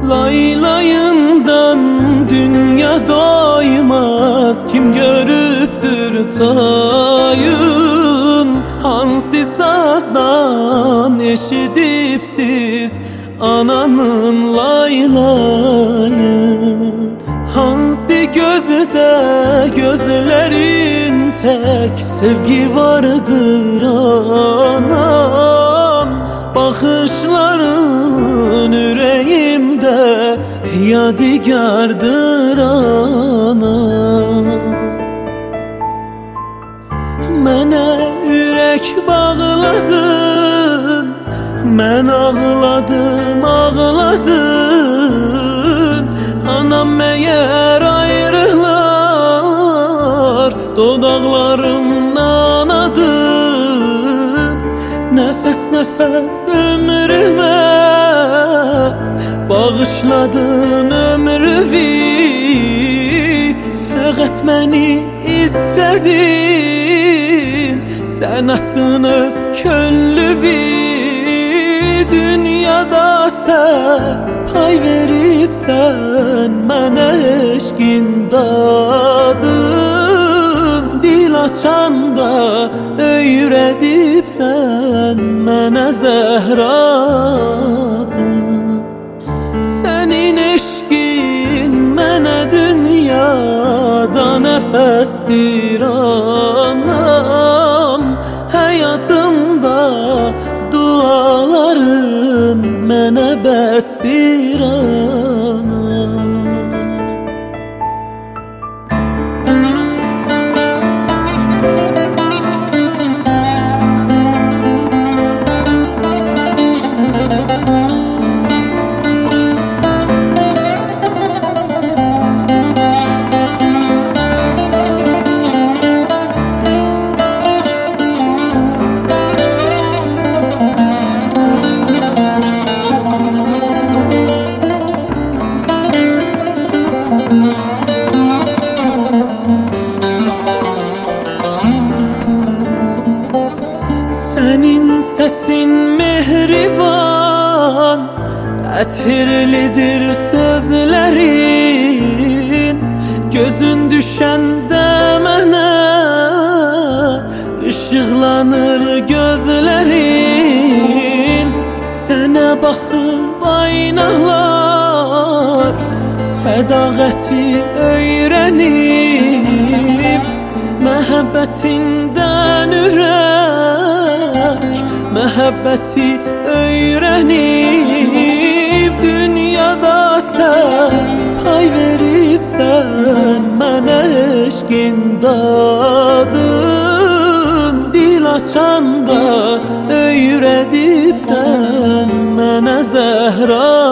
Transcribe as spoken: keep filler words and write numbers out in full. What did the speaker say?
Laylayından dünya doymaz, kim görüptür tayın? Hansı sazdan eşidip siz ananın laylayın? Hansı gözde gözlerin tek sevgi vardır anam? Bakışların yüreğimde yadigardır anam. Mənə ürək bağladın, mən ağladım, ağladın. Anam məyər ayrılar dodaqlarımdan adın? Nəfəs nəfəs ömrümə bağışladın ömrümü. Fəqət məni istədin, sən atdın öz könlümü. Dünyada sən pay veribsən mənə eşqin dadın. Dil açanda öyrədibsən mənə zəhradın. Sənin eşqin mənə dünyada nəfəsdir anam. Həyatımda duaların mənə bəsdir anam. Sənin səsin mehriban, ətirlidir sözlərin. Gözün düşəndə mənə ışıqlanır gözlərin. Sənə baxıb aynalar sədaqəti öyrənib. Məhəbbətindən ürək məhəbbəti öyrənib. Dünyada sən pay veribsən mənə eşqin dadın. Dil açanda öyrədibsən mənə zəhra